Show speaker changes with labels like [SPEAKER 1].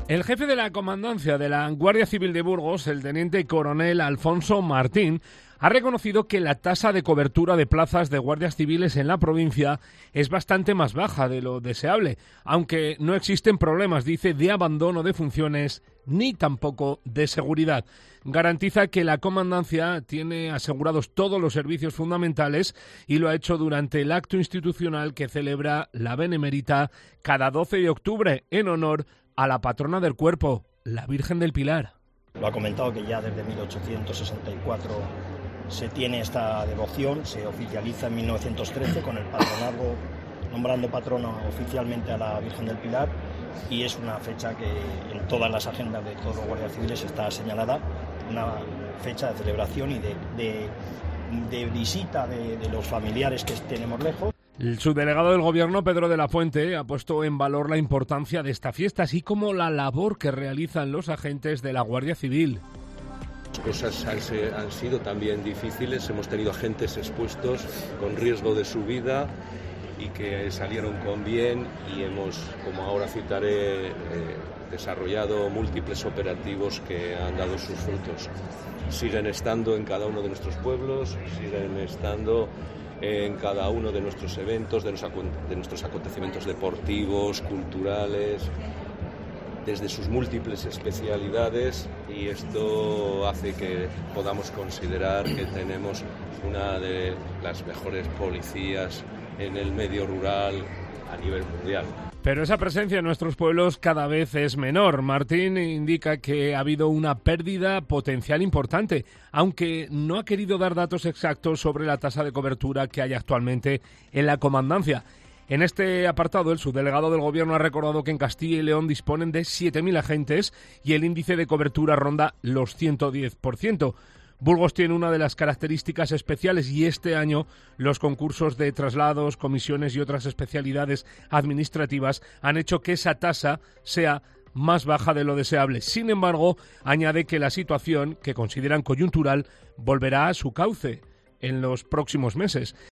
[SPEAKER 1] El jefe de la comandancia de la Guardia Civil de Burgos, el teniente coronel Alfonso Martín, ha reconocido que la tasa de cobertura de plazas de guardias civiles en la provincia es bastante más baja de lo deseable, aunque no existen problemas, dice, de abandono de funciones ni tampoco de seguridad. Garantiza que la comandancia tiene asegurados todos los servicios fundamentales y lo ha hecho durante el acto institucional que celebra la Benemérita cada 12 de octubre en honor a la patrona del cuerpo, la Virgen del Pilar.
[SPEAKER 2] Lo ha comentado que ya desde 1864 se tiene esta devoción, se oficializa en 1913 con el patronazgo, nombrando patrona oficialmente a la Virgen del Pilar, y es una fecha que en todas las agendas de todos los guardias civiles está señalada, una fecha de celebración y de visita de los familiares que tenemos lejos.
[SPEAKER 1] El subdelegado del Gobierno, Pedro de la Fuente, ha puesto en valor la importancia de esta fiesta, así como la labor que realizan los agentes de la Guardia Civil.
[SPEAKER 3] Las cosas han sido también difíciles, hemos tenido agentes expuestos con riesgo de su vida y que salieron con bien, y hemos, como ahora citaré, desarrollado múltiples operativos que han dado sus frutos. Siguen estando en cada uno de nuestros pueblos, siguen estando en cada uno de nuestros eventos, de nuestros acontecimientos deportivos, culturales, desde sus múltiples especialidades, y esto hace que podamos considerar que tenemos una de las mejores policías en el medio rural a nivel mundial.
[SPEAKER 1] Pero esa presencia en nuestros pueblos cada vez es menor. Martín indica que ha habido una pérdida potencial importante, aunque no ha querido dar datos exactos sobre la tasa de cobertura que hay actualmente en la comandancia. En este apartado, el subdelegado del Gobierno ha recordado que en Castilla y León disponen de 7.000 agentes y el índice de cobertura ronda los 110%. Burgos tiene una de las características especiales, y este año los concursos de traslados, comisiones y otras especialidades administrativas han hecho que esa tasa sea más baja de lo deseable. Sin embargo, añade que la situación, que consideran coyuntural, volverá a su cauce en los próximos meses.